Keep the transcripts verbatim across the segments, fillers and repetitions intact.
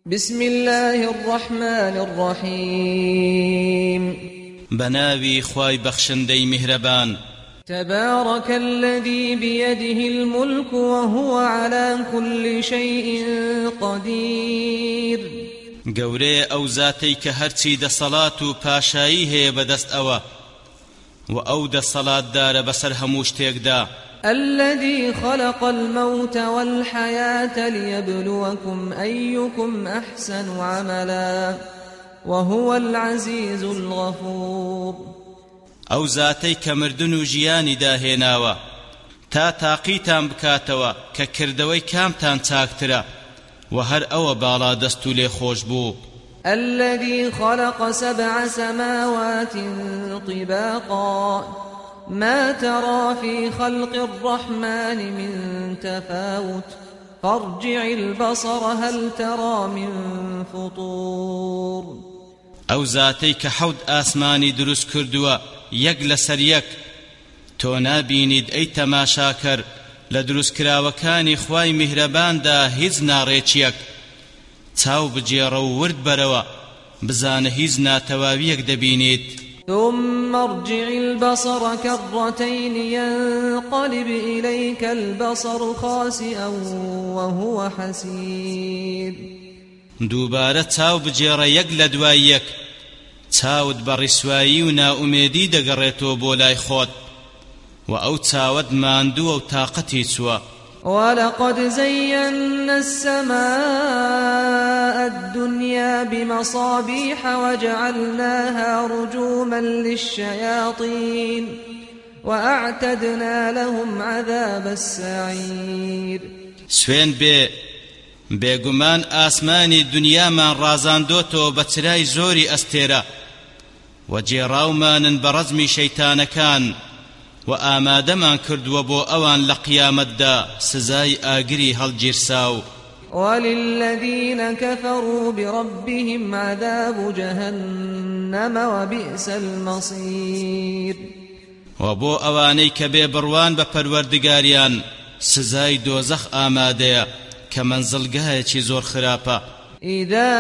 بسم الله الرحمن الرحيم بناوي خواي بخشندي مهربان تبارك الذي بيده الملك وهو على كل شيء قدير گەورەیە ئەو زاتەی کە هەرچی دەسەڵات و پاشایی هەیە بەدەست ئەوە و ئەو دەسەڵاتدارە بەسەر هەموو شتێکدا. الذي خلق الموت والحياة ليبلوكم أيكم أحسن عملا وهو العزيز الغفور. ئەو زاتەی کە مردن و ژیانی داهێناوە تا تاقیتان بکاتەوە کە کردەوەی کامتان چاکترە و هەر ئەوە باڵا دەست و لێ خۆش بوو. الذي خلق سبع سماوات طباقا ما ترى في خلق الرحمن من تفاوت فارجع البصر هل ترى من فطور. ئەو زاتەی کە حەوت ئاسمانی دروست کردووە یەک لەسەر یەک تۆ نابینید ئەی تەماشاکەر لە دروستکراوەکانی خوای میهرەباندا هیچ ناڕێکیەک. چاو بجێڕە و ورد بەرەوە بزانە هیچ ناتەواویەک دەبینیت. ثم ارجع البصر كرتين ينقلب إليك البصر خاسئا وهو حسير. دووبارە چاو بجێڕە یەک لە دوای یەک چاوت بە ڕیسوایی و نائومێدی دەگەڕێتەوە بۆ لای خۆت و ئەو چاوت ماندووە و تاقەتی چووە. ولقد زينا السماء الدنيا بمصابيح وجعلناها رجوما للشياطين وأعتدنا لهم عذاب السعير. سوين بي بێگومان ئاسمانی دنیامان ڕازاندۆتەوە بە چرای زۆری ئەستێرە و جێڕاومانن بە ڕەزمی شەیتانەکان و ئامادەمان کردووە بۆ ئەوان لە قیامەتدا سزای ئاگری هەڵگیرساو. وللذين كفروا بربهم عذاب جهنم وبئس المصير. وبو ئەوانەی کە بێبڕوان بە پەروەردگاریان سزای دۆزەخ ئامادەیە کە مەنزڵگایەکی زۆر خراپە. إذا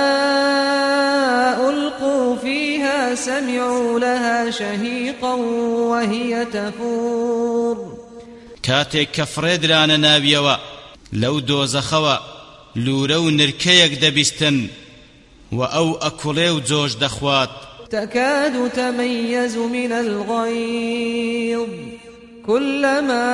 ألقوا فيها سمعوا لها شهيقا وهي تفور. كاتێک کە فرێدرانە ناویەوە لەو دۆزەخەوە لورە و نرکەیەک دەبیستن و ئەو ئەکوڵێ و جۆش دەخوات. تكاد تميز من الغيظ كلما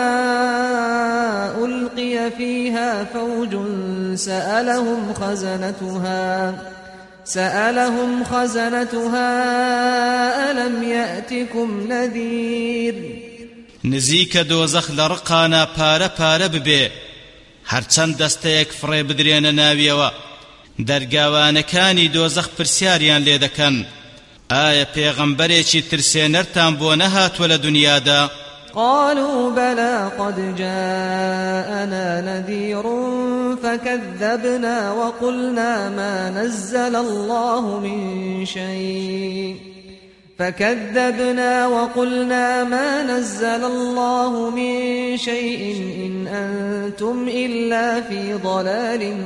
ألقي فيها فوج سألهم خزنتها سألهم خزنتها ألم يأتكم نذير. نزیکە دۆزەخ لە ڕقانە پارە پارە ببێ هەرچەند دەستەیەک فڕێ بدرێنە ناویەوە دەرگاوانەکانی دۆزەخ پرسیاریان لێ دەکەن ئایا پێغەمبەرێکی ترسێنەرتان بۆ نەهاتووە لە دنیادا؟ قالوا بلى قد جاءنا نذير فكذبنا وقلنا ما نزل الله من شيء فكذبنا وقلنا ما نزل الله من شيء إن أنتم إلا في ضلال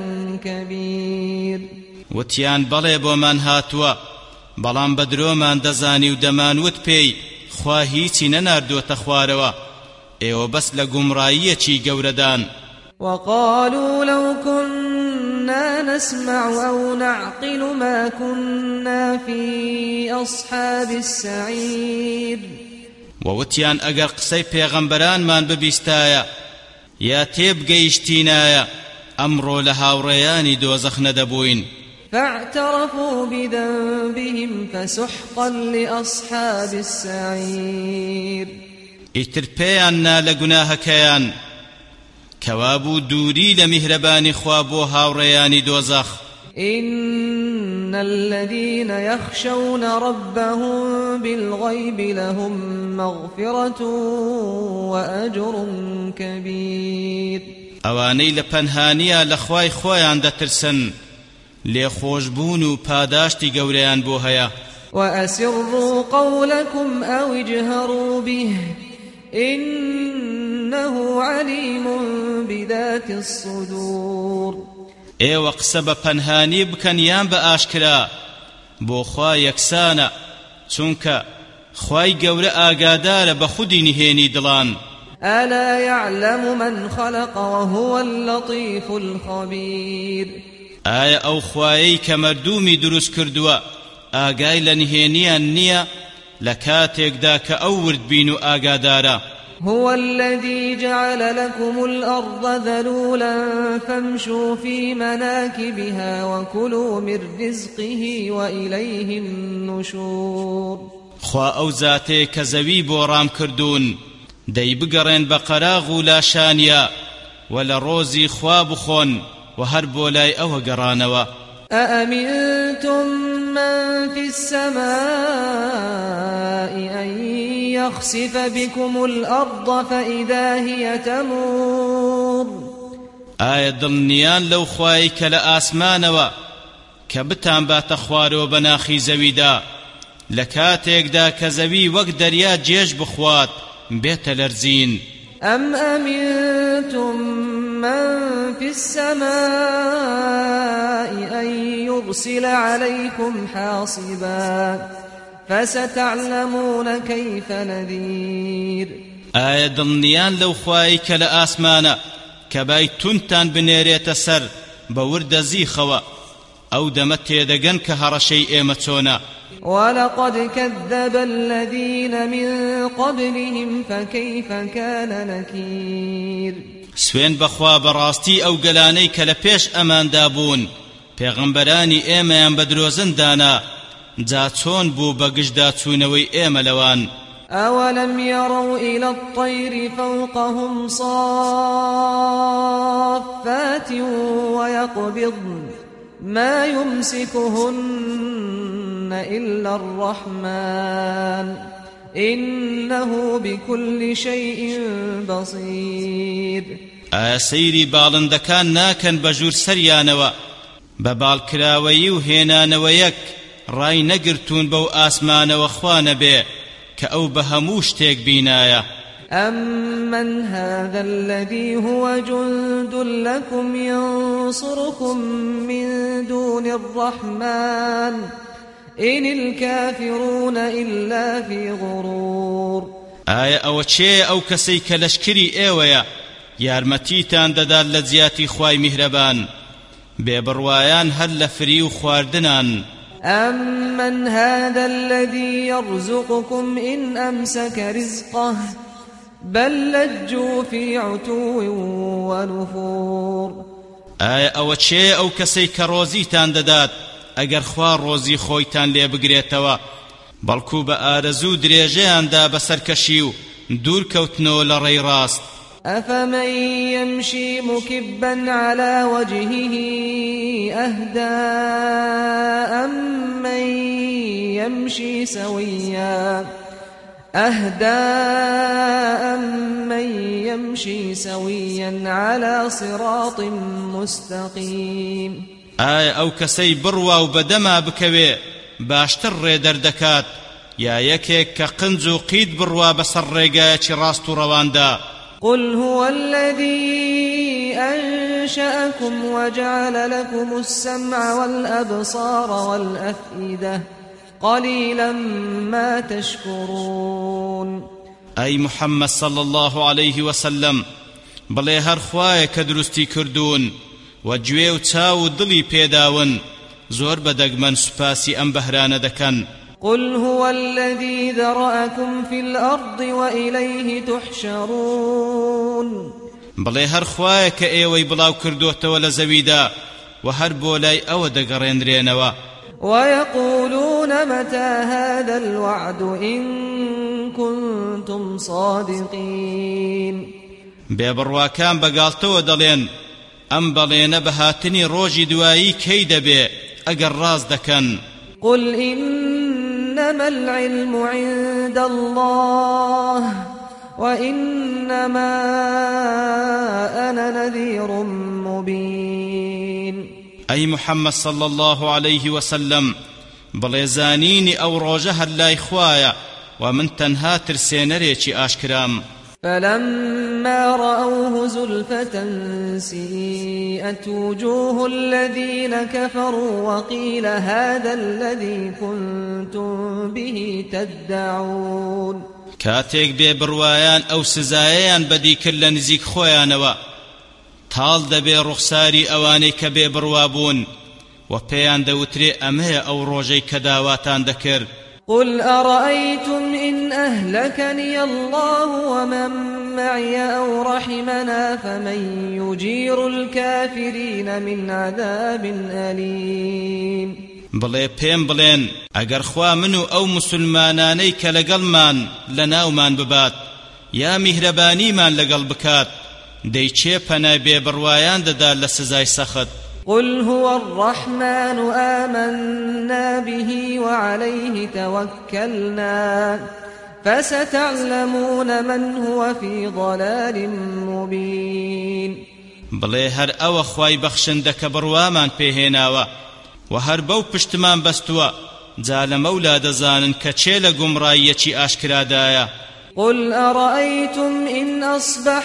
كبير. وتيان بلي بومان هاتوا بلان بدرومان دزاني ودمان وتبي خوا هیچی نەناردووەتە خوارەوە ئێوە بەس لە گومڕاییەکی گەورەدان. وقالوا لو كنا نسمع أو نعقل ما كنا في أصحاب السعير. ووتیان ئەگەر قسەی پێغەمبەرانمان ببیستایە یا تێبگەیشتینایە ئەمڕۆ لە هاوڕێیانی دۆزەخ نەدەبووین. فاعترفوا بذنبهم فسحقا لأصحاب السعير. ئیتر پێیان نا لە گوناهەکەیان کەوابوو دووری لە میهرەبانی خوا بۆ هاوڕێیانی دۆزەخ. إن الذين يخشون ربهم بالغيب لهم مغفرة وأجر كبير. ئەوانەی لە پەنهانیە لە خوای خۆیان دەترسن لێ خۆشبوون و پاداشتی گەورەیان بۆ هەیە. وأسروا قولكم أو اجهروا به إنه عليم بذات الصدور. ئێوە قسە بە پەنهانی بکەن یان بە ئاشکرا بۆ خوا یەکسانە چونکە خوای گەورە ئاگادارە بە خودی نهێنی دڵان. ألا يعلم من خلق وهو اللطيف الخبير ئایا ئەو خوایەی کە مەردوومی دروست کردووە ئاگای لە نهێنیان نییە لە کاتێکدا کە ئەو وردبین و ئاگادارە. هو الذي جعل لكم الأرض ذلولا فامشوا في مناكبها وكلوا من رزقه وإليه النشور. خوا ئەو زاتەیە کە زەوی بۆ ڕام کردوون دەی بگەڕێن بە قەراغ و لاشانیا و لە ڕۆزی خوا بخۆن و هەر بۆ لای ئەوە گەڕانەوە. أأمنتم من في السماء أن يخسف بكم الأرض فإذا هي تمور. ئایا دڵنیان لەو خوایی کە لە ئاسمانەوە کە بتان باتە خوارەوە بە ناخی زەویدا لە کاتێکدا کە زەوی وەک دەریا جێژ بخوات بێتە لەرزین. أم أمنتم من في السماء أن يرسل عليكم حاصبا فستعلمون كيف نذير. ئایا دڵنیان لەو خوایی کە لە ئاسمانە کە بای تونتان بنێرێتە سەر بە وردە زیخەوە ئەو دەمە تێدەگەن کە هەڕەشەی ئێمە چۆنە. ولقد كذب الذين من قبلهم فكيف كان نكير. سوێن بەخوا بەڕاستی ئەو گەلانەی کە لە پێش ئەماندا بوون پێغەمبەرانی ئێمەیان بە درۆزن دانا جا چۆن بوو بە گشتدا چوونەوەی ئێمە لەوان. أولم يروا إلى الطير فوقهم صافات ويقبضن ما يمسكهن إلا الرحمن إنه بكل شيء بصير. ئایا سەیری باڵندەکان ناکەن بە ژوور سەریانەوە بە باڵکراوەیی و هێنانەوەیەک ڕای نەگرتوون بەو ئاسمانەوە خوا نەبێ کە ئەو بە هەموو شتێک بینایە. أمن هذا الذي هو جند لكم ينصركم من دون الرحمن إن الكافرون إلا في غرور. ئایا ئەوە چێ ئەو کەسەی کە لەشکری ئێوەیە یارمەتیتان دەدات لە جیاتی خوای میهرەبان بێبڕوایان هەر لە فری و خواردنان. أمن هذا الذي يرزقكم إن أمسك رزقه بل لجوا في عتو ونفور. ئایا ئەوە چێ ئەو کەسەی کە ڕۆزیتان دەدات ئەگەر خوا ڕۆزی خۆیتان لێ بگرێتەوە بەڵکو بە ئارەزوو درێژەیاندا بە سەرکەشی و دوور کەوتنەوە لە ڕێی ڕاست. أفمن يمشي مكبا على وجهه أهدى أمن يمشي سويا أهدى أمن يمشي سويا على صراط مستقيم. ئایا ئەو کەسەی بڕوا و بەدەما بکەوێ باشتر ڕێدەردەکات یا یەکێک کە قنج و قید بڕوا بەسەر ڕێگایەکی ڕاست و ڕەواندا. قل هو الذي أنشأكم وجعل لكم السمع والأبصار والأفئدة قليلا ما تشكرون. أي محمد صلى الله عليه وسلم بڵێ هەر خوایە کە دروستی کردوون و گوێ و چاو و دڵی پێداون زۆر بەدەگمەن سوپاسی ئەم بەهرانە دەکەن. قل هو الذي ذرأكم في الأرض وإليه تحشرون. بڵێ هەر خوایە کە ئێوەی بڵاو کردوتەوە لە زەویدا و هەر بۆ لای ئەوە دەگەڕێنرێنەوە. ويقولون متى هذا الوعد إن كنتم صادقين. بێبڕواکان بەگاڵتەوە دەڵێن ئەم بەڵێنە بەهاتنی ڕۆژی دوایی کەی دەبێ ئەگەر ڕاست دەکەن. قل إنما العلم عند الله وإنما أنا نذير مبين. أي محمد صلى الله عليه وسلم بڵێ زانینی ئەو ڕۆژە هەر لای خوایە و من تەنها ترسێنەرێکی ئاشکرام. فلما رأوه زلفة سيئت وجوه الذين كفروا وقيل هذا الذي كنتم به تدعون كاتێک بێ بڕوایان ئەو سزایەیان بەدی کرد لە نزیک خۆیانەوە تاڵ دەبێ ڕوخساری ئەوانەی کە بێ بڕوا بوون و پێیان دەوترێ ئەمەیە ئەو ڕۆژەی کە داواتان دەکرد قل أرأيتم إن أهلكني الله ومن معي أو رحمنا فمن يجير الكافرين من عذاب أليم بڵێ پێم بڵێن ئەگەر خوا من و ئەو مسلمانانەی کە لەگەڵمان لەناومان ببات یا میهرەبانیمان لەگەڵ بکات دەی چێ پەنای بێبڕوایان دەدا لە سزای سەخت قل هو الرحمن آمنا به وعليه توكلنا فستعلمون من هو في ضلال مبين بڵێ هەر ئەوە خوای بەخشندە کە بڕوامان پێهێناوە و هەر بەو پشتمان بەستووە جا لە مەولا دەزانن کە چێ لە گومڕاییەکی ئاشکرادایە قل أرأيتم إن أصبح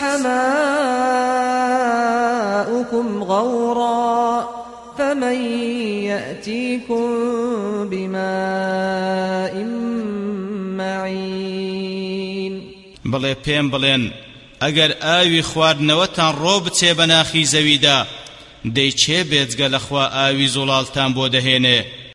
ماؤكم غورا فمن يأتيكم بماء معين بڵێ پێم بڵێن ئەگەر ئاوی خواردنەوەتان ڕۆ بچێ بە ناخی زەویدا دەی چێ بێجگە لەخوا ئاوی زوڵالتان بۆ دەهێنێ